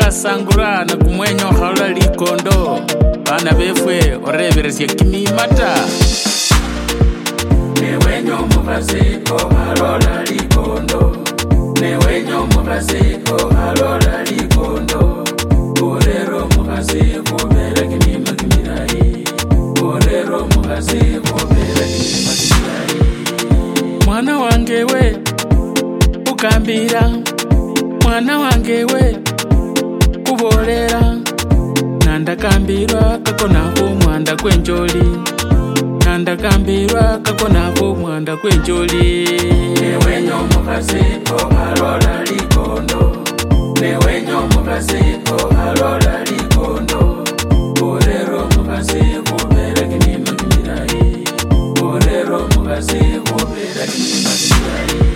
Sangura na kumwenyo khaula likondo bana befwe oreberesya kimimata newenyo mukasiko halola likondo newenyo mukasiko halola likondo orero mukasiko bera kimima kimirai orero mukasiko bera kimima kimirai mwana wange we ukambira mwana wange we kubolera nandakambirwa kakonako mwanda kwenjoli nandakambirwa kakonako mwanda kwenjoli newenyo mukasiko halola likondo newenyo mukasiko halola likondo orero mukasiko bera kimima kimirai orero mukasiko bera kimima kimirai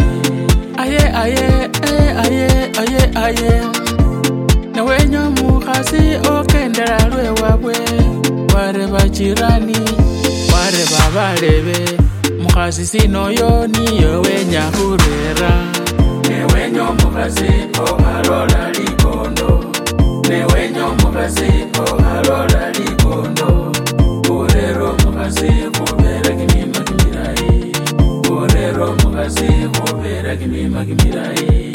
aye newenyo mukasi okendera lwe wabwe wareba jirani wareba balebe mukasi sinoyo niyo wenya hurera newenyo mukasi okalola likondo newenyo mukasi okalola likondo orero mukasi kubera kimima kimirai orero mukasi kubera kimima kimirai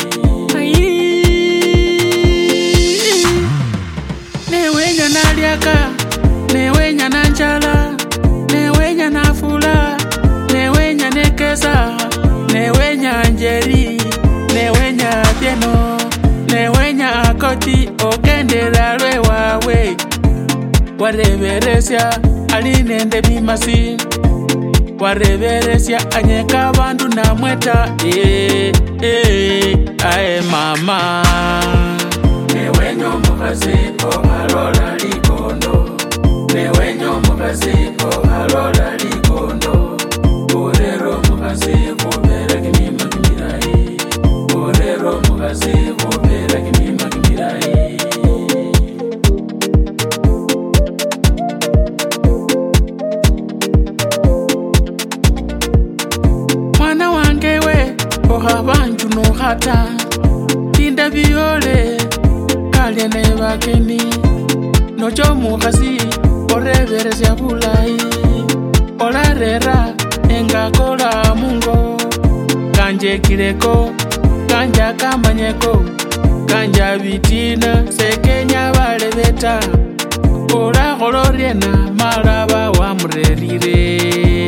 newenya nalyaka newenya nanjala newenya nafula newenya nekesa newenya njeri newenya pieno newenya akoti okendera lwe wawe wareberesya alinende bimasi wareberesya anyeka bandu namweta ae mama newenyo mukasiko halola likondo newenyo mukasiko halola likondo orero mukasiko bera kimima kimirai orero mukasiko bera kimima kimirai mwana wange we ohabanju nohata tinda biyole kalya ne bakeni nojo mukasi oreberesya bulayi olarera engakola mungo kanjekireko kanja kamanyeko kanja bitina sekenya balebeta olakholoriena malaba wamurerire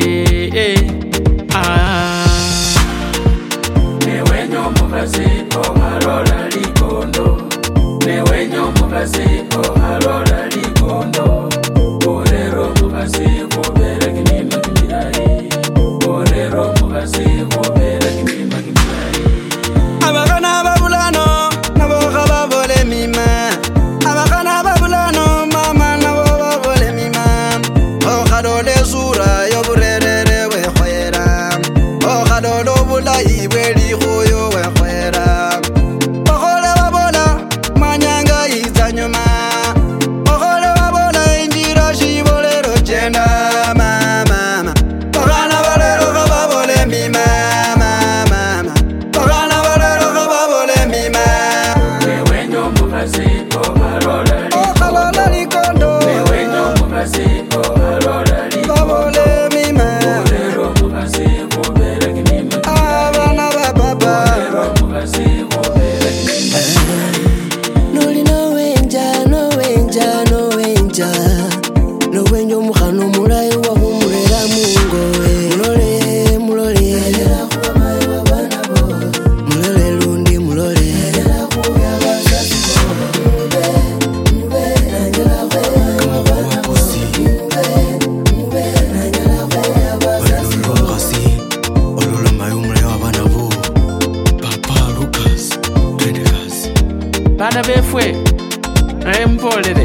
newenyo mukasiko halola likondo newenyo mukasiko halola likondo orero mukasiko bera kimima kimirai orero mukasiko bera kimima kimirai abakana babulano nabo khababole mima abakana babulano mama nabo babole mima okhadole sura yoburerere wekhwera okhadole obulayi bwelikhuyo wekhwera okhole babola manyanga izanyuma okhole babola indira shibolero chenda mama bakana balero khababole mima mama bakana balero khababole mima newenyo mukasiko halola okhalola likondo newenyo mukasiko halola babole mima orero mukasiko bera kimima abana bababa orero mukasiko bera kimima Noli nowenja nowenja omukhana omulayi wakhumurera mungowe mulole mulole lundi mulole bana befwe empolere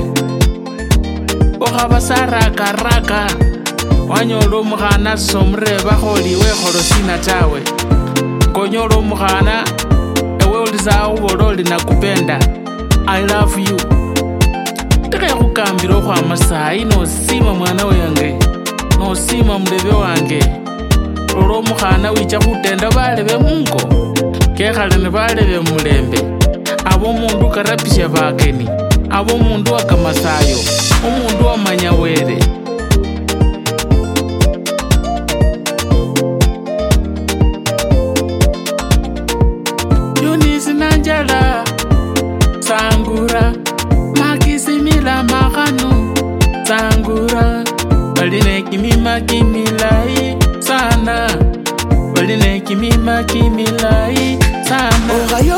okhabasarakaraka wanyola omukhana somureba kholiwe kholosina tawe konyola omukhana ewe ulizawo ubola oli nakupenda I love you tekhekukambira okhwama sayi nosima mwana wange nosima mulebe wange olwo omukhana wicha khutenda balebe mungo kekhale ne balebe mulembe abo mundu karapisha bakeni, abo mundu akamasayo, omundu amanyawere. Yunisi nanjala sangura makisimila makanu sangura baline kimima kimilai sana sana.